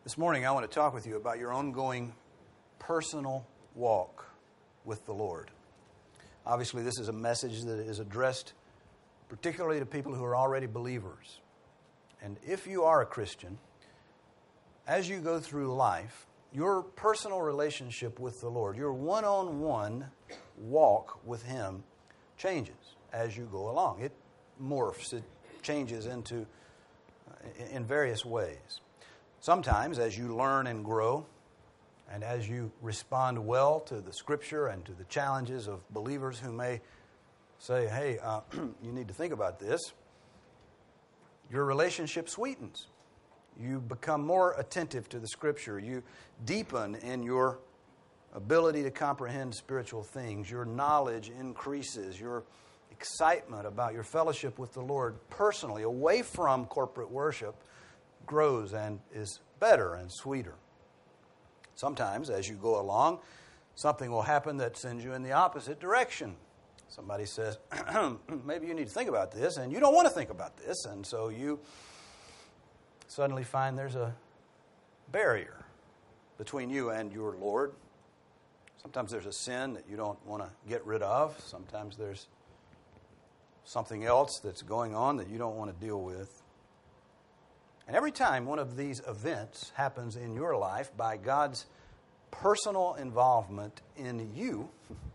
This morning I want to talk with you about your ongoing personal walk with the Lord. Obviously, this is a message that is addressed particularly to people who are already believers. And if you are a Christian, as you go through life, your personal relationship with the Lord, your one-on-one walk with Him changes as you go along. It morphs, it changes in various ways. Sometimes as you learn and grow, and as you respond well to the Scripture and to the challenges of believers who may say, hey, you need to think about this, your relationship sweetens. You become more attentive to the Scripture. You deepen in your ability to comprehend spiritual things. Your knowledge increases. Your excitement about your fellowship with the Lord personally, away from corporate worship, grows and is better and sweeter. Sometimes, as you go along, something will happen that sends you in the opposite direction. Somebody says, maybe you need to think about this, and you don't want to think about this, and so you suddenly find there's a barrier between you and your Lord. Sometimes there's a sin that you don't want to get rid of. Sometimes there's something else that's going on that you don't want to deal with. And every time one of these events happens in your life by God's personal involvement in you,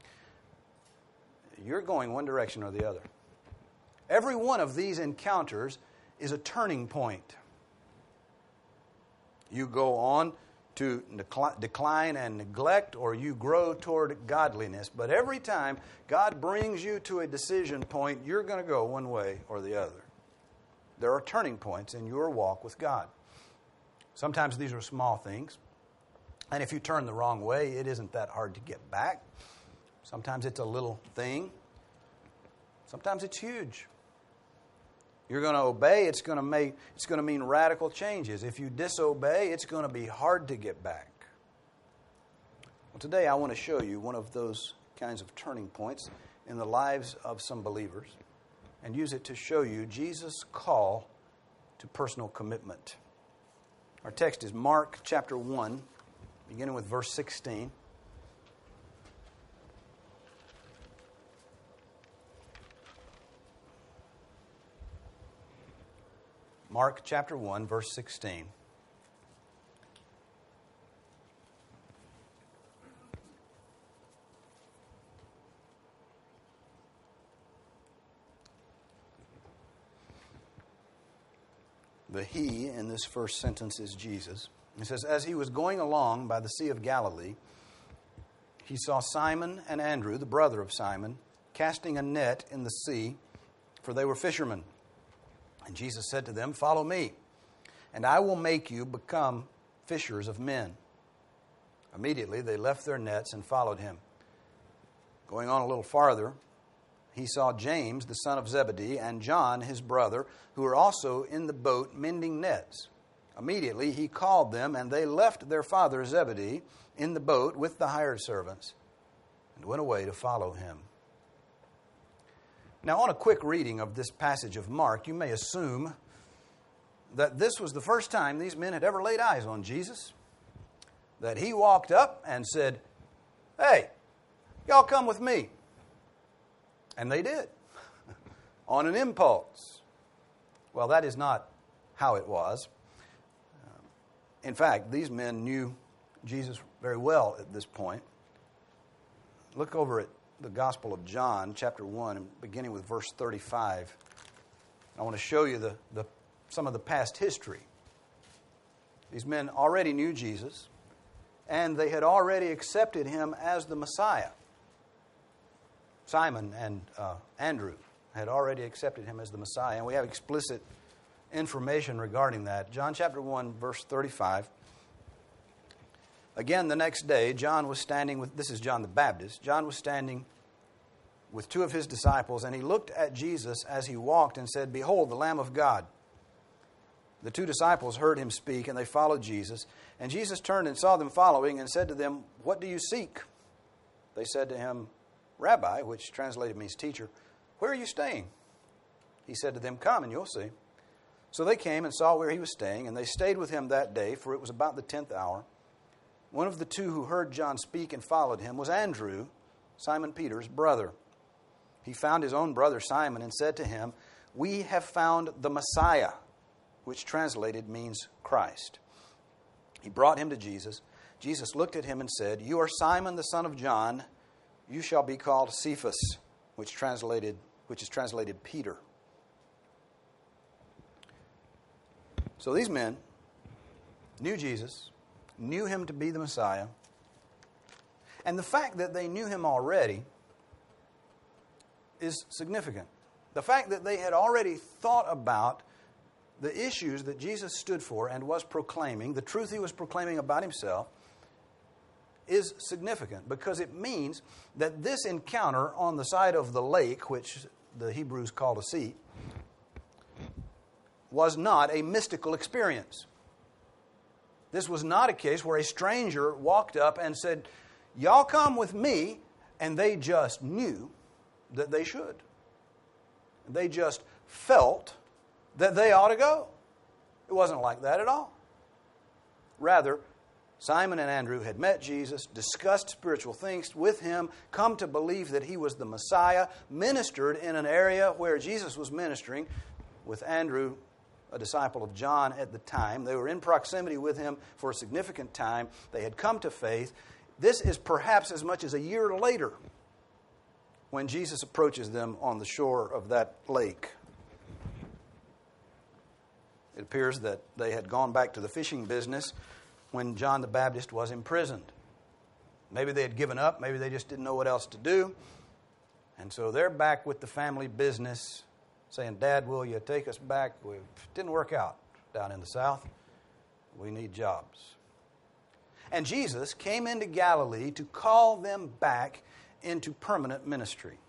you're going one direction or the other. Every one of these encounters is a turning point. You go on to decline and neglect, or you grow toward godliness. But every time God brings you to a decision point, you're going to go one way or the other. There are turning points in your walk with God. Sometimes these are small things. And if you turn the wrong way, it isn't that hard to get back. Sometimes it's a little thing. Sometimes it's huge. You're going to obey, it's going to mean radical changes. If you disobey, it's going to be hard to get back. Well, today I want to show you one of those kinds of turning points in the lives of some believers, and use it to show you Jesus' call to personal commitment. Our text is Mark chapter 1, beginning with verse 16. Mark chapter 1, verse 16. The he in this first sentence is Jesus. It says, as he was going along by the Sea of Galilee, he saw Simon and Andrew, the brother of Simon, casting a net in the sea, for they were fishermen. And Jesus said to them, follow me, and I will make you become fishers of men. Immediately they left their nets and followed him. Going on a little farther, he saw James, the son of Zebedee, and John, his brother, who were also in the boat mending nets. Immediately he called them, and they left their father Zebedee in the boat with the hired servants and went away to follow him. Now, on a quick reading of this passage of Mark, you may assume that this was the first time these men had ever laid eyes on Jesus, that he walked up and said, hey, y'all come with me. And they did, on an impulse. Well, that is not how it was. In fact, these men knew Jesus very well at this point. Look over at the Gospel of John, chapter 1, beginning with verse 35. I want to show you some of the past history. These men already knew Jesus, and they had already accepted him as the Messiah. Simon and Andrew had already accepted him as the Messiah, and we have explicit information regarding that. John chapter 1, verse 35. Again, the next day, John was standing with, this is John the Baptist, John was standing with two of his disciples, and he looked at Jesus as he walked and said, behold, the Lamb of God. The two disciples heard him speak, and they followed Jesus. And Jesus turned and saw them following and said to them, what do you seek? They said to him, Rabbi, which translated means teacher, where are you staying? He said to them, come and you'll see. So they came and saw where he was staying, and they stayed with him that day, for it was about the 10th hour. One of the two who heard John speak and followed him was Andrew, Simon Peter's brother. He found his own brother Simon and said to him, "We have found the Messiah," which translated means Christ. He brought him to Jesus. Jesus looked at him and said, "You are Simon the son of John. You shall be called Cephas," which is translated Peter. So these men knew Jesus, knew him to be the Messiah, and the fact that they knew him already is significant. The fact that they had already thought about the issues that Jesus stood for and was proclaiming, the truth he was proclaiming about himself, is significant because it means that this encounter on the side of the lake, which the Hebrews called a sea, was not a mystical experience. This was not a case where a stranger walked up and said, "Y'all come with me," and they just knew that they should. They just felt that they ought to go. It wasn't like that at all. Rather, Simon and Andrew had met Jesus, discussed spiritual things with him, come to believe that he was the Messiah, ministered in an area where Jesus was ministering with Andrew, a disciple of John at the time. They were in proximity with him for a significant time. They had come to faith. This is perhaps as much as a year later when Jesus approaches them on the shore of that lake. It appears that they had gone back to the fishing business when John the Baptist was imprisoned. Maybe they had given up. Maybe they just didn't know what else to do. And so they're back with the family business, saying, "Dad, will you take us back? It didn't work out down in the South. We need jobs." And Jesus came into Galilee to call them back into permanent ministry.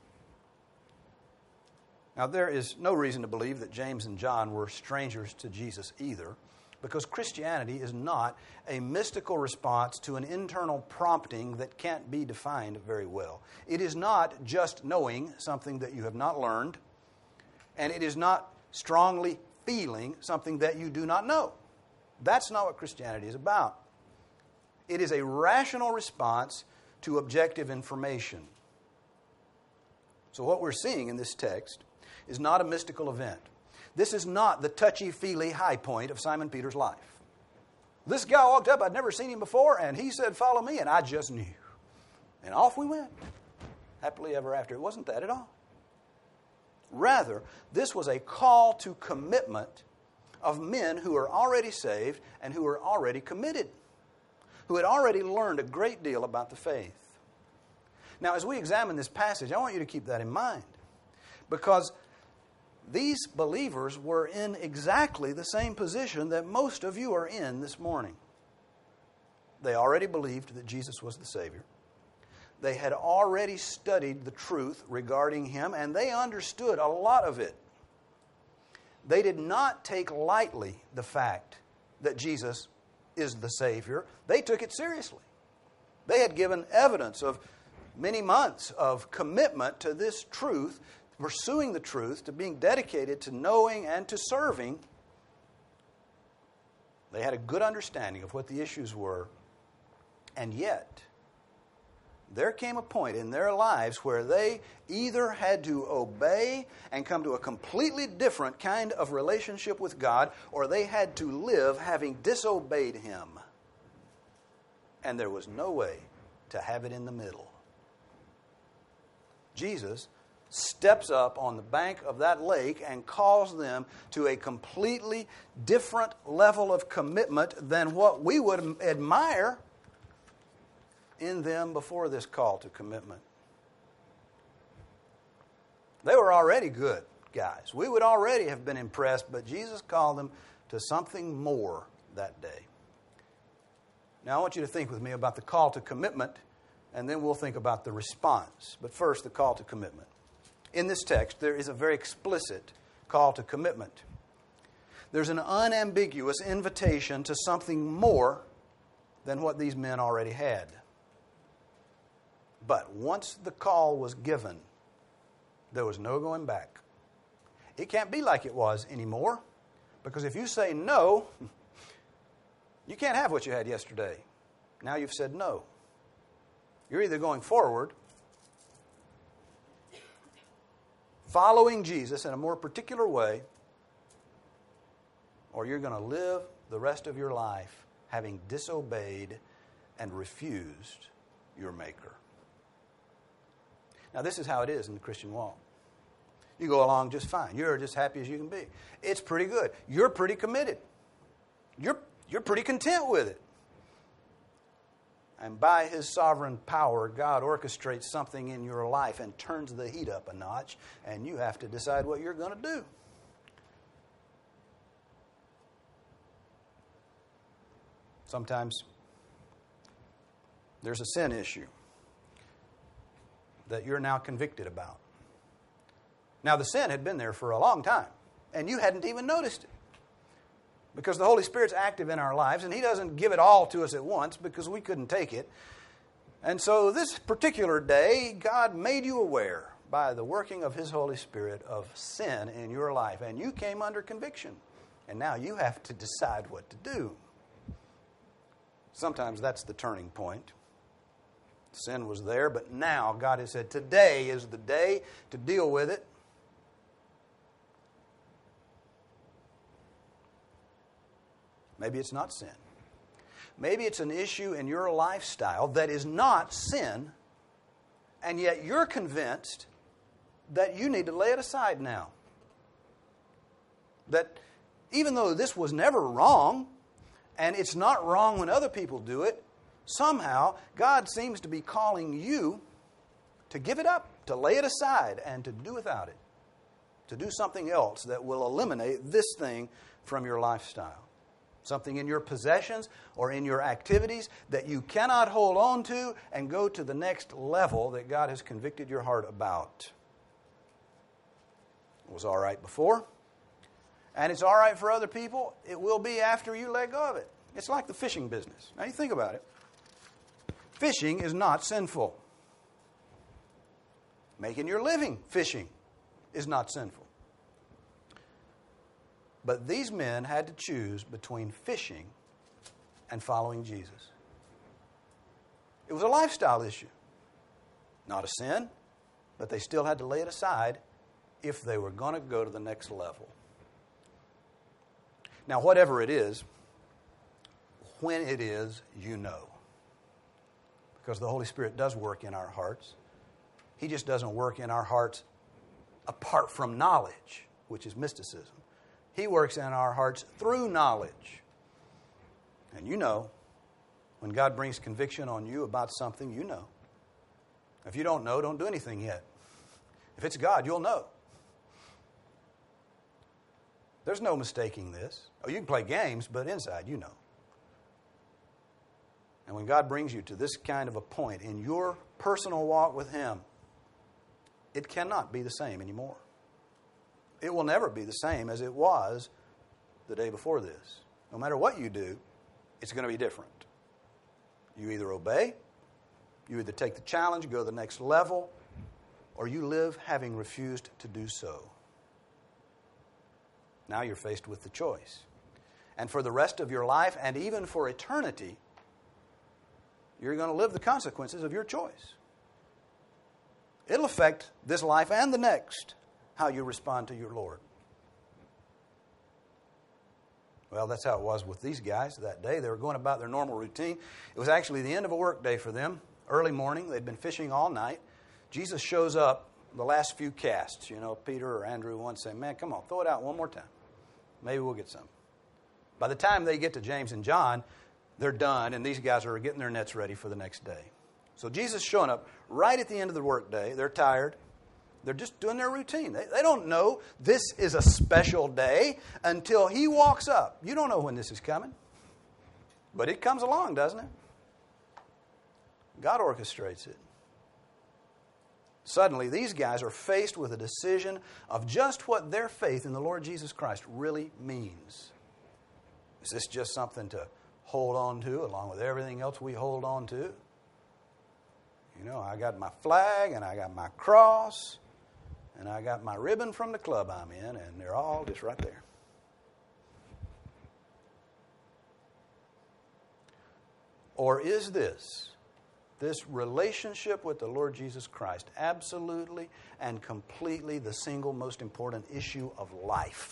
Now, there is no reason to believe that James and John were strangers to Jesus either, because Christianity is not a mystical response to an internal prompting that can't be defined very well. It is not just knowing something that you have not learned, and it is not strongly feeling something that you do not know. That's not what Christianity is about. It is a rational response to objective information. So what we're seeing in this text is not a mystical event. This is not the touchy-feely high point of Simon Peter's life. This guy walked up, I'd never seen him before, and he said, "Follow me," and I just knew. And off we went, happily ever after. It wasn't that at all. Rather, this was a call to commitment of men who are already saved and who are already committed, who had already learned a great deal about the faith. Now, as we examine this passage, I want you to keep that in mind, because these believers were in exactly the same position that most of you are in this morning. They already believed that Jesus was the Savior. They had already studied the truth regarding him, and they understood a lot of it. They did not take lightly the fact that Jesus is the Savior. They took it seriously. They had given evidence of many months of commitment to this truth, pursuing the truth, to being dedicated to knowing and to serving. They had a good understanding of what the issues were. And yet, there came a point in their lives where they either had to obey and come to a completely different kind of relationship with God, or they had to live having disobeyed him. And there was no way to have it in the middle. Jesus steps up on the bank of that lake and calls them to a completely different level of commitment than what we would admire in them before this call to commitment. They were already good guys. We would already have been impressed, but Jesus called them to something more that day. Now I want you to think with me about the call to commitment, and then we'll think about the response. But first, the call to commitment. In this text, there is a very explicit call to commitment. There's an unambiguous invitation to something more than what these men already had. But once the call was given, there was no going back. It can't be like it was anymore, Because if you say no, you can't have what you had yesterday. Now you've said no. You're either going forward, following Jesus in a more particular way, or you're going to live the rest of your life having disobeyed and refused your Maker. Now, this is how it is in the Christian walk. You go along just fine. You're just happy as you can be. It's pretty good. You're pretty committed. You're pretty content with it. And by His sovereign power, God orchestrates something in your life and turns the heat up a notch, and you have to decide what you're going to do. Sometimes there's a sin issue that you're now convicted about. Now, the sin had been there for a long time, and you hadn't even noticed it. Because the Holy Spirit's active in our lives, and He doesn't give it all to us at once because we couldn't take it. And so this particular day, God made you aware by the working of His Holy Spirit of sin in your life, and you came under conviction. And now you have to decide what to do. Sometimes that's the turning point. Sin was there, but now God has said, today is the day to deal with it. Maybe it's not sin. Maybe it's an issue in your lifestyle that is not sin, and yet you're convinced that you need to lay it aside now. That even though this was never wrong, and it's not wrong when other people do it, somehow God seems to be calling you to give it up, to lay it aside, and to do without it. To do something else that will eliminate this thing from your lifestyle. Something in your possessions or in your activities that you cannot hold on to and go to the next level that God has convicted your heart about. It was all right before, and it's all right for other people. It will be after you let go of it. It's like the fishing business. Now you think about it. Fishing is not sinful. Making your living fishing is not sinful. But these men had to choose between fishing and following Jesus. It was a lifestyle issue. Not a sin, but they still had to lay it aside if they were going to go to the next level. Now, whatever it is, when it is, you know. Because the Holy Spirit does work in our hearts. He just doesn't work in our hearts apart from knowledge, which is mysticism. He works in our hearts through knowledge. And you know, when God brings conviction on you about something, you know. If you don't know, don't do anything yet. If it's God, you'll know. There's no mistaking this. Oh, you can play games, but inside, you know. And when God brings you to this kind of a point in your personal walk with Him, it cannot be the same anymore. It will never be the same as it was the day before this. No matter what you do, it's going to be different. You either obey, you either take the challenge, go to the next level, or you live having refused to do so. Now you're faced with the choice. And for the rest of your life, and even for eternity, you're going to live the consequences of your choice. It'll affect this life and the next, how you respond to your Lord. Well, that's how it was with these guys that day. They were going about their normal routine. It was actually the end of a work day for them. Early morning, they'd been fishing all night. Jesus shows up the last few casts. You know, Peter or Andrew once said, man, come on, throw it out one more time. Maybe we'll get some. By the time they get to James and John, they're done, and these guys are getting their nets ready for the next day. So Jesus showing up right at the end of the work day. They're tired. They're just doing their routine. They don't know this is a special day until He walks up. You don't know when this is coming. But it comes along, doesn't it? God orchestrates it. Suddenly, these guys are faced with a decision of just what their faith in the Lord Jesus Christ really means. Is this just something to hold on to along with everything else we hold on to? You know, I got my flag, and I got my cross, and I got my ribbon from the club I'm in, and they're all just right there. Or is this relationship with the Lord Jesus Christ absolutely and completely the single most important issue of life?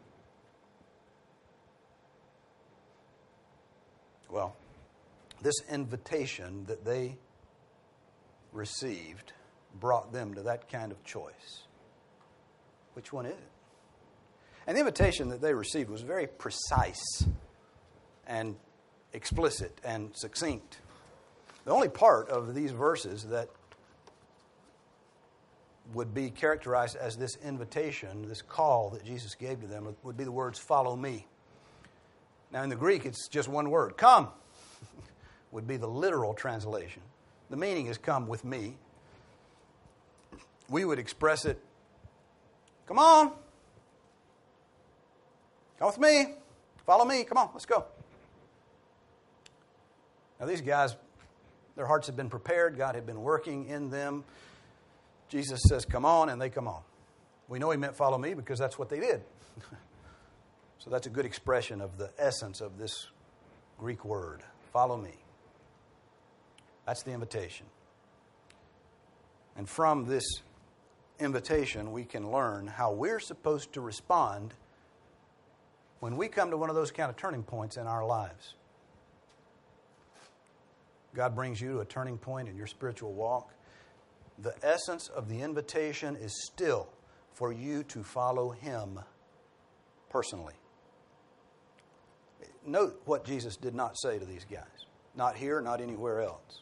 Well, this invitation that they received brought them to that kind of choice. Which one is it? And the invitation that they received was very precise and explicit and succinct. The only part of these verses that would be characterized as this invitation, this call that Jesus gave to them, would be the words, "Follow me." Now, in the Greek, it's just one word. "Come" would be the literal translation. The meaning is "come with me." We would express it, "Come on. Come with me. Follow me. Come on, let's go." Now, these guys, their hearts had been prepared. God had been working in them. Jesus says, "Come on," and they come on. We know he meant follow me because that's what they did. So that's a good expression of the essence of this Greek word, "follow me." That's the invitation. And from this invitation, we can learn how we're supposed to respond when we come to one of those kind of turning points in our lives. God brings you to a turning point in your spiritual walk. The essence of the invitation is still for you to follow him personally. Note what Jesus did not say to these guys. Not here, not anywhere else.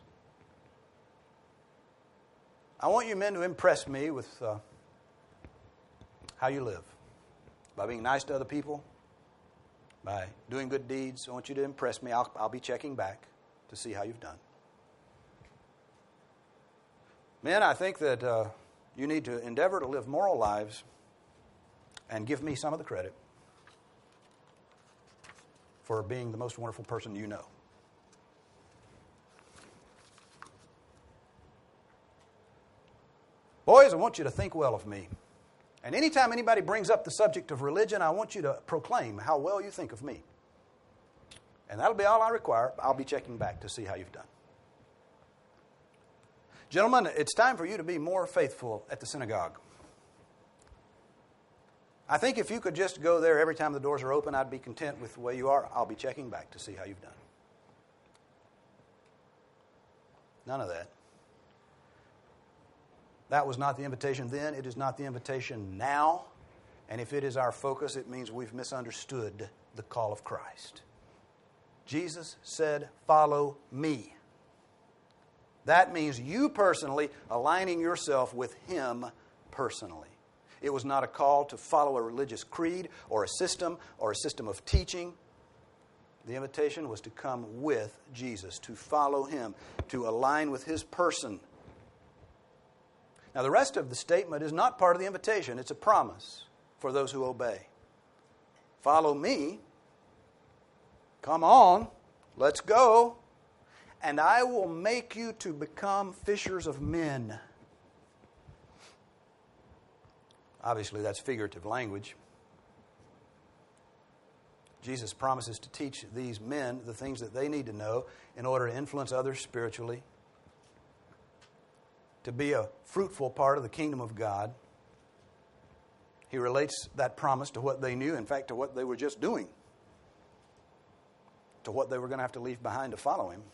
I want you men to impress me with how you live. By being nice to other people, by doing good deeds. I want you to impress me. I'll be checking back to see how you've done. Men, I think that you need to endeavor to live moral lives and give me some of the credit for being the most wonderful person you know. Boys, I want you to think well of me. And anytime anybody brings up the subject of religion, I want you to proclaim how well you think of me. And that'll be all I require. I'll be checking back to see how you've done. Gentlemen, it's time for you to be more faithful at the synagogue. I think if you could just go there every time the doors are open, I'd be content with the way you are. I'll be checking back to see how you've done. None of that. That was not the invitation then. It is not the invitation now. And if it is our focus, it means we've misunderstood the call of Christ. Jesus said, "Follow me." That means you personally aligning yourself with him personally. It was not a call to follow a religious creed or a system of teaching. The invitation was to come with Jesus, to follow him, to align with his person. Now, the rest of the statement is not part of the invitation. It's a promise for those who obey. Follow me. Come on. Let's go. And I will make you to become fishers of men. Obviously, that's figurative language. Jesus promises to teach these men the things that they need to know in order to influence others spiritually, to be a fruitful part of the kingdom of God. He relates that promise to what they knew, in fact, to what they were just doing, to what they were going to have to leave behind to follow him.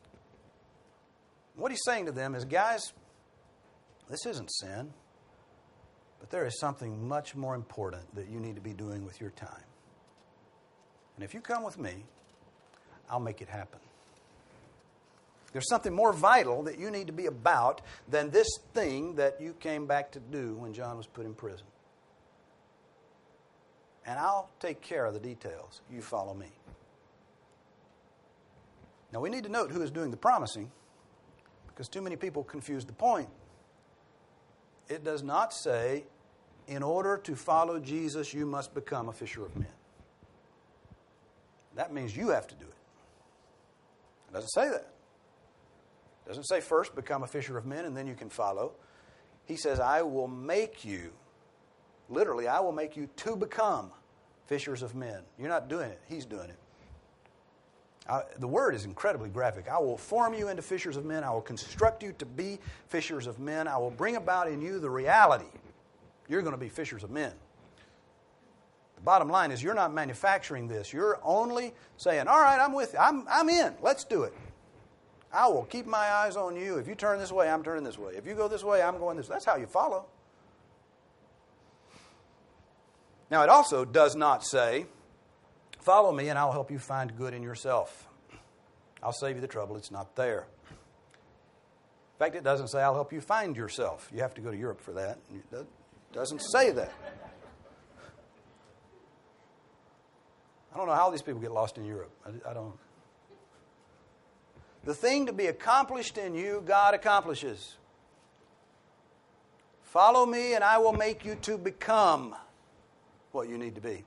What he's saying to them is, guys, this isn't sin, but there is something much more important that you need to be doing with your time. And if you come with me, I'll make it happen. There's something more vital that you need to be about than this thing that you came back to do when John was put in prison. And I'll take care of the details. You follow me. Now, we need to note who is doing the promising, because too many people confuse the point. It does not say, in order to follow Jesus, you must become a fisher of men. That means you have to do it. It doesn't say that. It doesn't say first become a fisher of men and then you can follow. He says, I will make you, literally, I will make you to become fishers of men. You're not doing it. He's doing it. The word is incredibly graphic. I will form you into fishers of men. I will construct you to be fishers of men. I will bring about in you the reality. You're going to be fishers of men. The bottom line is you're not manufacturing this. You're only saying, all right, I'm with you. I'm in. Let's do it. I will keep my eyes on you. If you turn this way, I'm turning this way. If you go this way, I'm going this way. That's how you follow. Now, it also does not say, follow me and I'll help you find good in yourself. I'll save you the trouble. It's not there. In fact, it doesn't say I'll help you find yourself. You have to go to Europe for that. It doesn't say that. I don't know how these people get lost in Europe. I don't. The thing to be accomplished in you, God accomplishes. Follow me and I will make you to become what you need to be.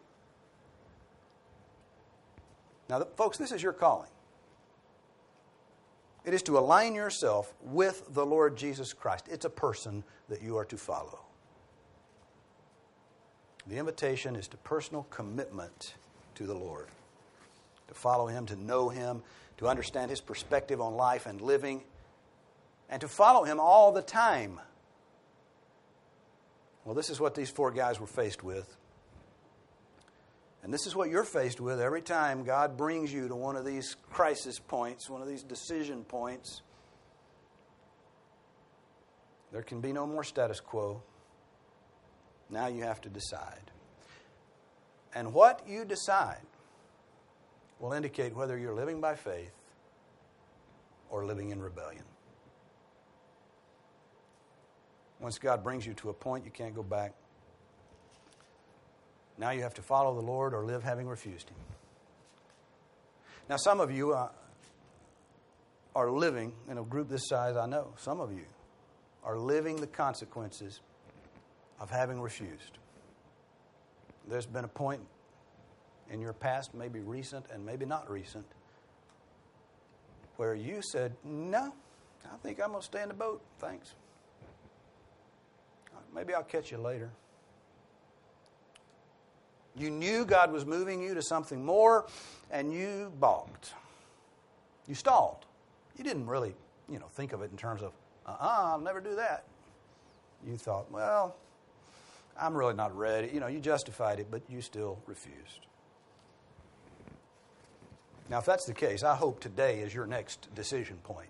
Now, folks, this is your calling. It is to align yourself with the Lord Jesus Christ. It's a person that you are to follow. The invitation is to personal commitment to the Lord, to follow Him, to know Him, to understand His perspective on life and living, and to follow Him all the time. Well, this is what these four guys were faced with. And this is what you're faced with every time God brings you to one of these crisis points, one of these decision points. There can be no more status quo. Now you have to decide. And what you decide will indicate whether you're living by faith or living in rebellion. Once God brings you to a point, you can't go back. Now you have to follow the Lord or live having refused Him. Now some of you are living, in a group this size, I know, some of you are living the consequences of having refused. There's been a point in your past, maybe recent and maybe not recent, where you said, no, I think I'm going to stay in the boat, thanks. Maybe I'll catch you later. You knew God was moving you to something more, and you balked. You stalled. You didn't really, think of it in terms of, I'll never do that. You thought, well, I'm really not ready. You justified it, but you still refused. Now, if that's the case, I hope today is your next decision point.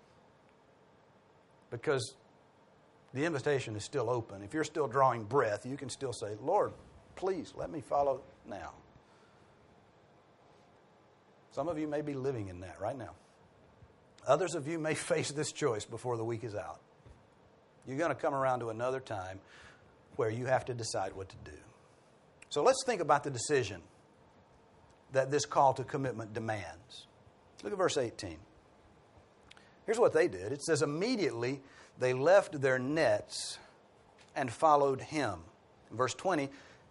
Because the invitation is still open. If you're still drawing breath, you can still say, Lord, please let me follow now. Some of you may be living in that right now. Others of you may face this choice before the week is out. You're going to come around to another time where you have to decide what to do. So let's think about the decision that this call to commitment demands. Look at verse 18. Here's what they did. It says, immediately they left their nets and followed Him. In verse 20,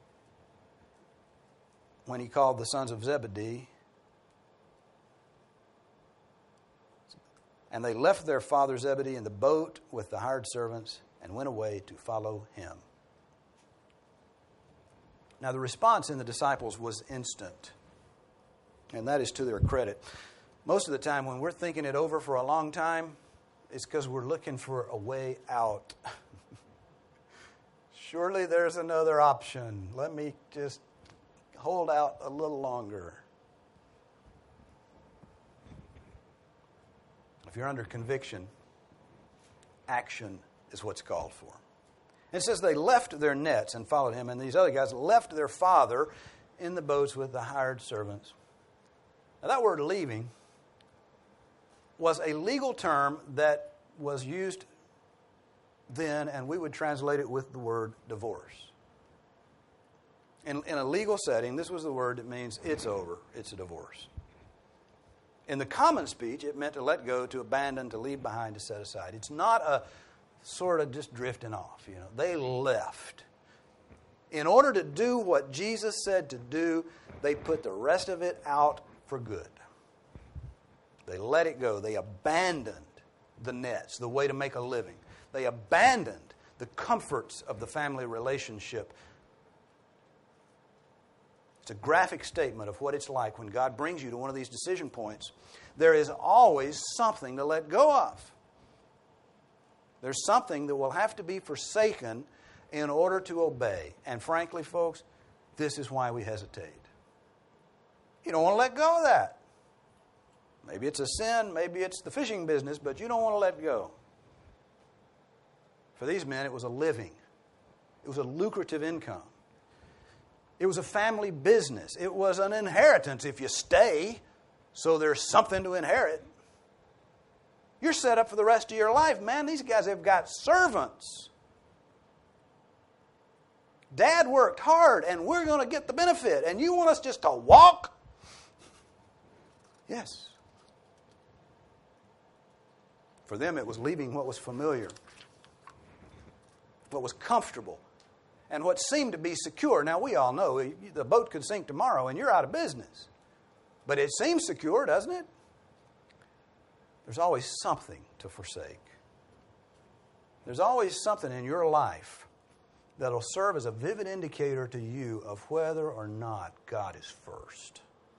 when He called the sons of Zebedee, and they left their father Zebedee in the boat with the hired servants and went away to follow Him. Now, the response in the disciples was instant, and that is to their credit. Most of the time when we're thinking it over for a long time, it's because we're looking for a way out. Surely there's another option. Let me just hold out a little longer. If you're under conviction, action is what's called for. It says they left their nets and followed Him, and these other guys left their father in the boats with the hired servants. Now, that word leaving was a legal term that was used then, and we would translate it with the word divorce. In a legal setting, this was the word that means it's over, it's a divorce. In the common speech, it meant to let go, to abandon, to leave behind, to set aside. It's not a sort of just drifting off. They left. In order to do what Jesus said to do, they put the rest of it out for good. They let it go. They abandoned the nets, the way to make a living. They abandoned the comforts of the family relationship. It's a graphic statement of what it's like when God brings you to one of these decision points. There is always something to let go of. There's something that will have to be forsaken in order to obey. And frankly, folks, this is why we hesitate. You don't want to let go of that. Maybe it's a sin, maybe it's the fishing business, but you don't want to let go. For these men, it was a living. It was a lucrative income. It was a family business. It was an inheritance if you stay, so there's something to inherit. You're set up for the rest of your life, man. These guys have got servants. Dad worked hard, and we're going to get the benefit. And you want us just to walk? Yes. For them, it was leaving what was familiar, what was comfortable, and what seemed to be secure. Now, we all know the boat could sink tomorrow, and you're out of business. But it seems secure, doesn't it? There's always something to forsake. There's always something in your life that'll serve as a vivid indicator to you of whether or not God is first.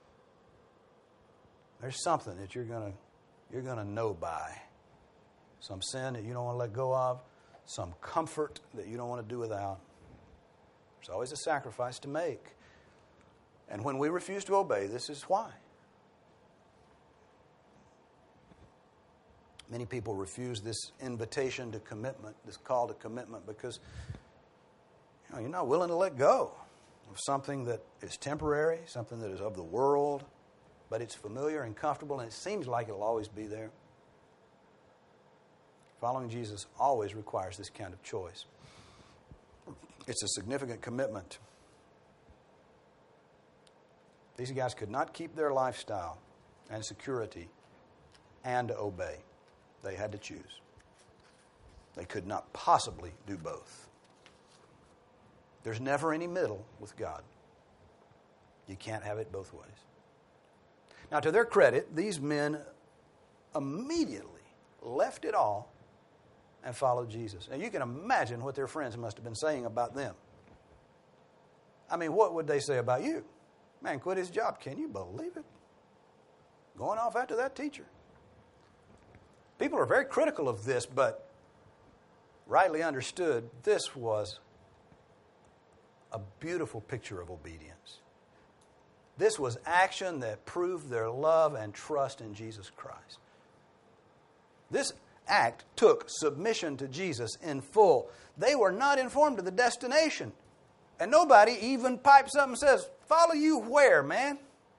There's something that you're going to know by. Some sin that you don't want to let go of, some comfort that you don't want to do without. There's always a sacrifice to make. And when we refuse to obey, this is why. Many people refuse this invitation to commitment, this call to commitment, because you're not willing to let go of something that is temporary, something that is of the world, but it's familiar and comfortable, and it seems like it'll always be there. Following Jesus always requires this kind of choice. It's a significant commitment. These guys could not keep their lifestyle and security and obey. They had to choose. They could not possibly do both. There's never any middle with God. You can't have it both ways. Now, to their credit, these men immediately left it all and followed Jesus. Now, you can imagine what their friends must have been saying about them. I mean, what would they say about you? Man, quit his job. Can you believe it? Going off after that teacher. People are very critical of this, but rightly understood, this was a beautiful picture of obedience. This was action that proved their love and trust in Jesus Christ. This act took submission to Jesus in full. They were not informed of the destination. And nobody even pipes up and says, "Follow you where, man?"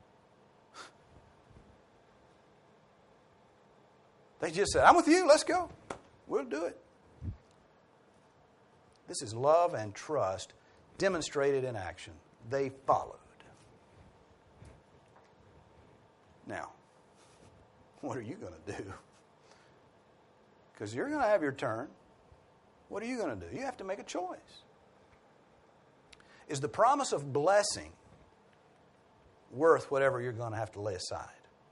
They just said, "I'm with you, let's go. We'll do it." This is love and trust demonstrated in action. They followed. Now, what are you going to do? Because you're going to have your turn. What are you going to do? You have to make a choice. Is the promise of blessing worth whatever you're going to have to lay aside?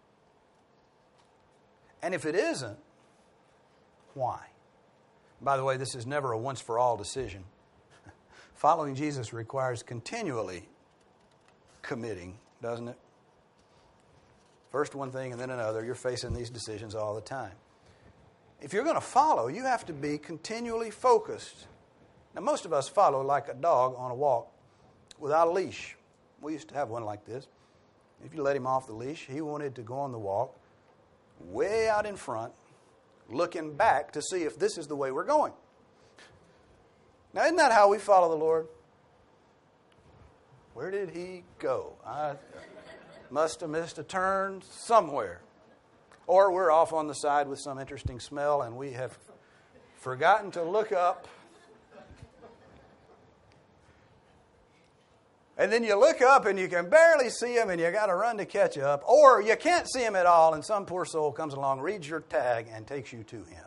And if it isn't, why? By the way, this is never a once-for-all decision. Following Jesus requires continually committing, doesn't it? First one thing and then another. You're facing these decisions all the time. If you're going to follow, you have to be continually focused. Now, most of us follow like a dog on a walk without a leash. We used to have one like this. If you let him off the leash, he wanted to go on the walk way out in front, looking back to see if this is the way we're going. Now, isn't that how we follow the Lord? Where did he go? I must have missed a turn somewhere. Or we're off on the side with some interesting smell and we have forgotten to look up. And then you look up and you can barely see him and you got to run to catch up. Or you can't see him at all and some poor soul comes along, reads your tag, and takes you to him.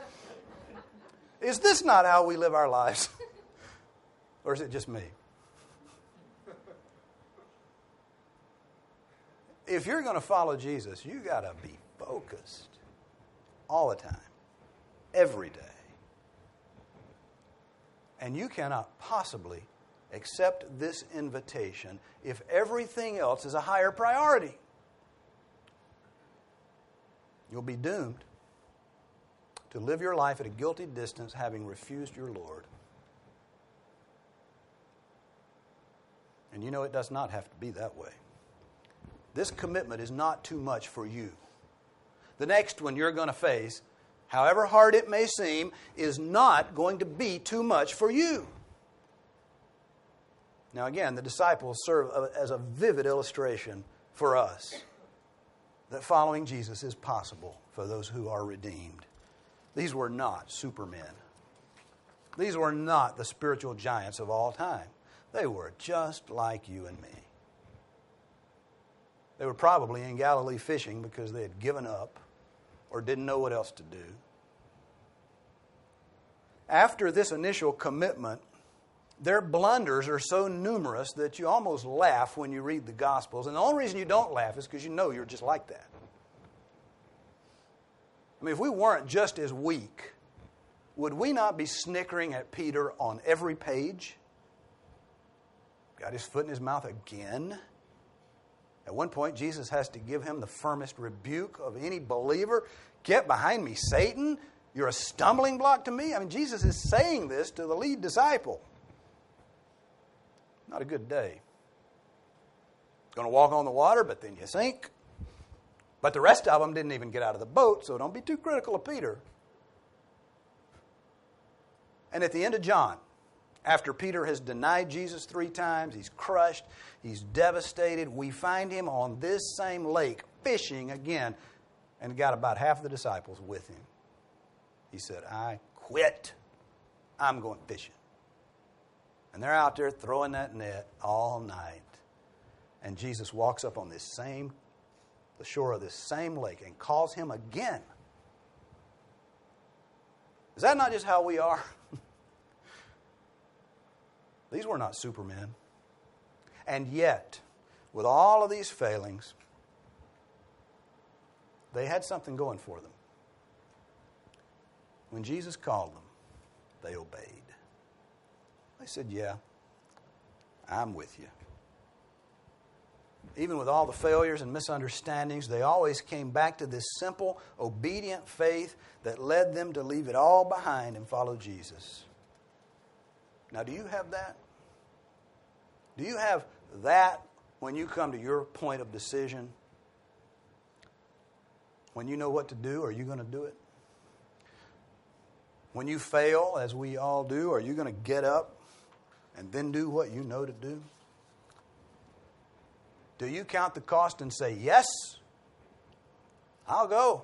Is this not how we live our lives? Or is it just me? If you're going to follow Jesus, you got to be focused all the time, every day. And you cannot possibly accept this invitation if everything else is a higher priority. You'll be doomed to live your life at a guilty distance having refused your Lord. And you know it does not have to be that way. This commitment is not too much for you. The next one you're going to face, however hard it may seem, is not going to be too much for you. Now again, the disciples serve as a vivid illustration for us that following Jesus is possible for those who are redeemed. These were not supermen. These were not the spiritual giants of all time. They were just like you and me. They were probably in Galilee fishing because they had given up or didn't know what else to do. After this initial commitment, their blunders are so numerous that you almost laugh when you read the Gospels. And the only reason you don't laugh is because you know you're just like that. I mean, if we weren't just as weak, would we not be snickering at Peter on every page? Got his foot in his mouth again. At one point, Jesus has to give him the firmest rebuke of any believer. Get behind me, Satan. You're a stumbling block to me. I mean, Jesus is saying this to the lead disciple. Not a good day. Going to walk on the water, but then you sink. But the rest of them didn't even get out of the boat, so don't be too critical of Peter. And at the end of John, after Peter has denied Jesus 3 times, he's crushed, he's devastated, we find him on this same lake fishing again and got about half the disciples with him. He said, I quit. I'm going fishing. And they're out there throwing that net all night. And Jesus walks up on the shore of this same lake and calls him again. Is that not just how we are? These were not supermen. And yet, with all of these failings, they had something going for them. When Jesus called them, they obeyed. They said, yeah, I'm with you. Even with all the failures and misunderstandings, they always came back to this simple, obedient faith that led them to leave it all behind and follow Jesus. Now, do you have that? Do you have that when you come to your point of decision? When you know what to do, are you going to do it? When you fail, as we all do, are you going to get up and then do what you know to do? Do you count the cost and say, yes, I'll go?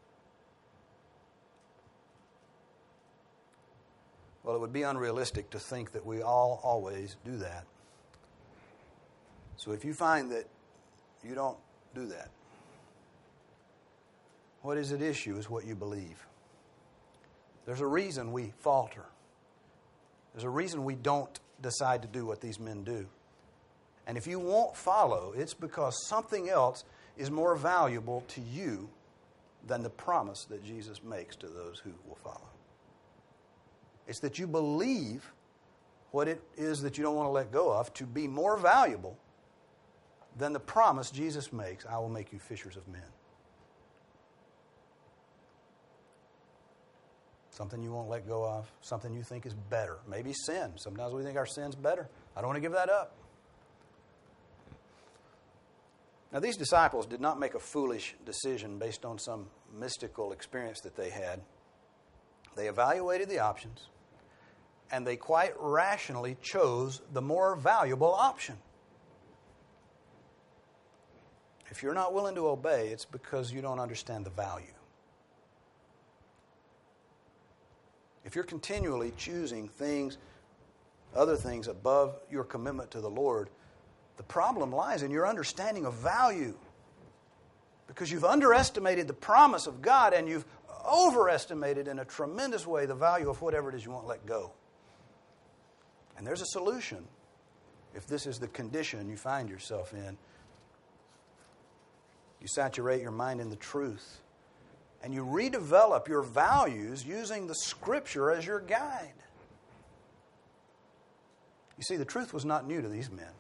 Well, it would be unrealistic to think that we all always do that. So if you find that you don't do that, what is at issue is what you believe. There's a reason we falter. There's a reason we don't decide to do what these men do. And if you won't follow, it's because something else is more valuable to you than the promise that Jesus makes to those who will follow. It's that you believe what it is that you don't want to let go of to be more valuable than the promise Jesus makes, I will make you fishers of men. Something you won't let go of, something you think is better. Maybe sin. Sometimes we think our sin's better. I don't want to give that up. Now, these disciples did not make a foolish decision based on some mystical experience that they had. They evaluated the options, and they quite rationally chose the more valuable option. If you're not willing to obey, it's because you don't understand the value. If you're continually choosing other things above your commitment to the Lord, the problem lies in your understanding of value. Because you've underestimated the promise of God and you've overestimated in a tremendous way the value of whatever it is you won't let go. And there's a solution if this is the condition you find yourself in. You saturate your mind in the truth. And you redevelop your values using the Scripture as your guide. You see, the truth was not new to these men.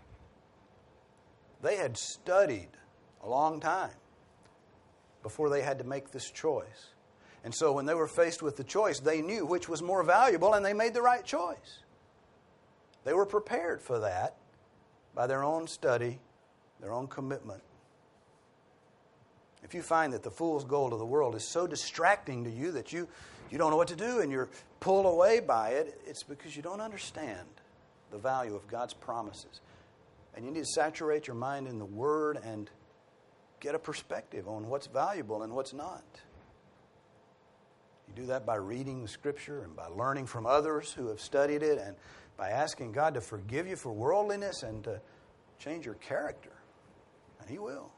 They had studied a long time before they had to make this choice. And so when they were faced with the choice, they knew which was more valuable, and they made the right choice. They were prepared for that by their own study, their own commitment. If you find that the fool's gold of the world is so distracting to you that you don't know what to do and you're pulled away by it, it's because you don't understand the value of God's promises. And you need to saturate your mind in the Word and get a perspective on what's valuable and what's not. You do that by reading the Scripture and by learning from others who have studied it and by asking God to forgive you for worldliness and to change your character. And He will.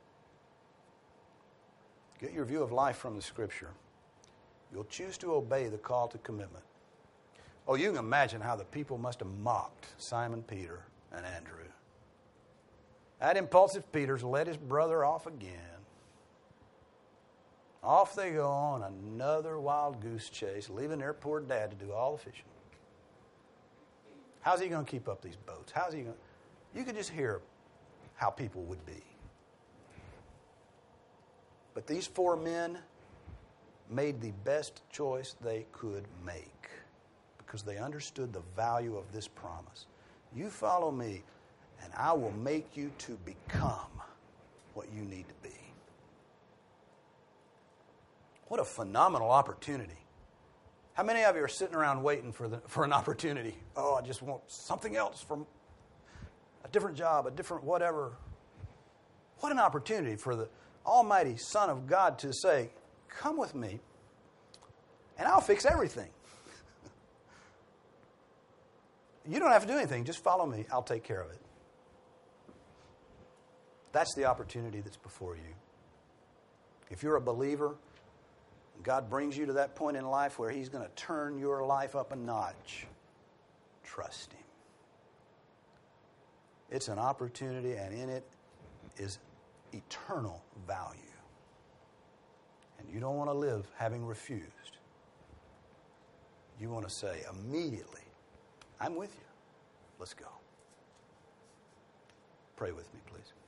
Get your view of life from the Scripture. You'll choose to obey the call to commitment. Oh, you can imagine how the people must have mocked Simon Peter and Andrew. That impulsive Peter's let his brother off again. Off they go on another wild goose chase, leaving their poor dad to do all the fishing. How's he going to keep up these boats? How's he going to... You could just hear how people would be. But these 4 men made the best choice they could make because they understood the value of this promise. You follow me, and I will make you to become what you need to be. What a phenomenal opportunity. How many of you are sitting around waiting for an opportunity? Oh, I just want something else, from a different job, a different whatever. What an opportunity for the Almighty Son of God to say, come with me, and I'll fix everything. You don't have to do anything. Just follow me. I'll take care of it. That's the opportunity that's before you. If you're a believer, God brings you to that point in life where He's going to turn your life up a notch. Trust Him. It's an opportunity, and in it is eternal value. And you don't want to live having refused. You want to say immediately, I'm with you. Let's go. Pray with me, please.